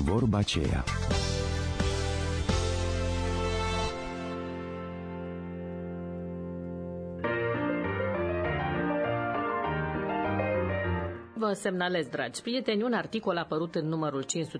vorba aceea. Vă semnalez, dragi prieteni, un articol apărut în numărul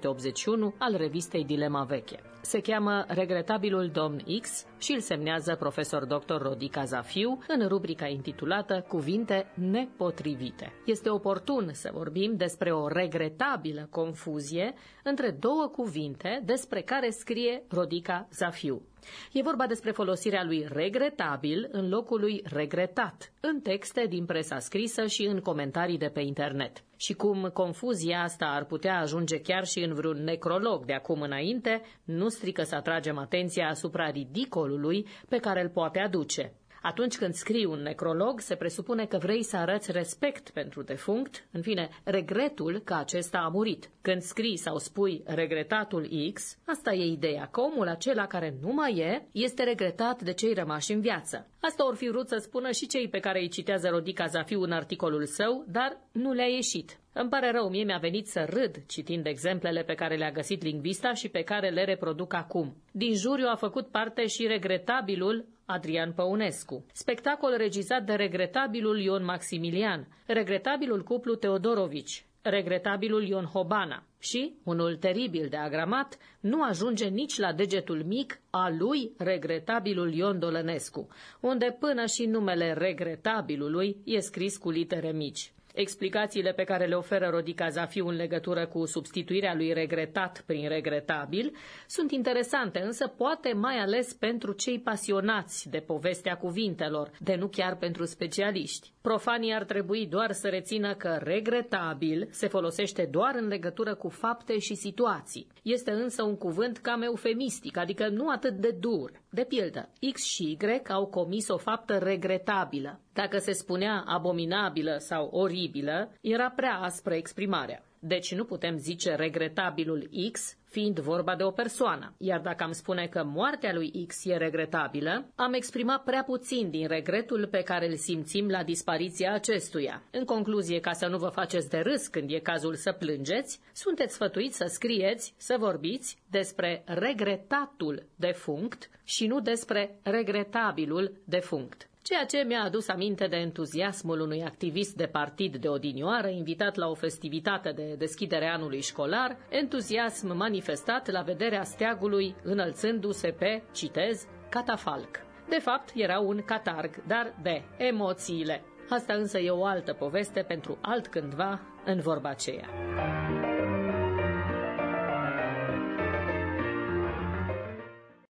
581 al revistei Dilema Veche. Se cheamă Regretabilul domn X și îl semnează profesor dr. Rodica Zafiu în rubrica intitulată Cuvinte nepotrivite. Este oportun să vorbim despre o regretabilă confuzie între două cuvinte despre care scrie Rodica Zafiu. E vorba despre folosirea lui regretabil în locul lui regretat, în texte din presa scrisă și în comentarii de pe internet. Și cum confuzia asta ar putea ajunge chiar și în vreun necrolog de acum înainte, nu strică să atragem atenția asupra ridicolului pe care îl poate aduce. Atunci când scrii un necrolog, se presupune că vrei să arăți respect pentru defunct, în fine, regretul că acesta a murit. Când scrii sau spui regretatul X, asta e ideea, că omul acela care nu mai este regretat de cei rămași în viață. Asta or fi vrut să spună și cei pe care îi citează Rodica Zafiu în articolul său, dar nu le-a ieșit. Îmi pare rău, mie mi-a venit să râd citind exemplele pe care le-a găsit lingvista și pe care le reproduc acum. Din juriu a făcut parte și regretabilul Adrian Păunescu, spectacol regizat de regretabilul Ion Maximilian, regretabilul cuplu Teodorovici, regretabilul Ion Hobana și, unul teribil de agramat, nu ajunge nici la degetul mic a lui regretabilul Ion Dolănescu, unde până și numele regretabilului e scris cu litere mici. Explicațiile pe care le oferă Rodica Zafiu în legătură cu substituirea lui regretat prin regretabil sunt interesante, însă poate mai ales pentru cei pasionați de povestea cuvintelor, de nu chiar pentru specialiști. Profanii ar trebui doar să rețină că regretabil se folosește doar în legătură cu fapte și situații. Este însă un cuvânt cam eufemistic, adică nu atât de dur. De pildă, X și Y au comis o faptă regretabilă. Dacă se spunea abominabilă sau oribilă, era prea aspră exprimarea. Deci nu putem zice regretabilul X, fiind vorba de o persoană. Iar dacă am spune că moartea lui X e regretabilă, am exprimat prea puțin din regretul pe care îl simțim la dispariția acestuia. În concluzie, ca să nu vă faceți de râs când e cazul să plângeți, sunteți sfătuiți să scrieți, să vorbiți despre regretatul defunct și nu despre regretabilul defunct. Ceea ce mi-a adus aminte de entuziasmul unui activist de partid de odinioară invitat la o festivitate de deschidere anului școlar, entuziasm manifestat la vederea steagului înălțându-se pe, citez, catafalc. De fapt, era un catarg, dar de emoțiile. Asta însă e o altă poveste pentru altcândva în vorba aceea.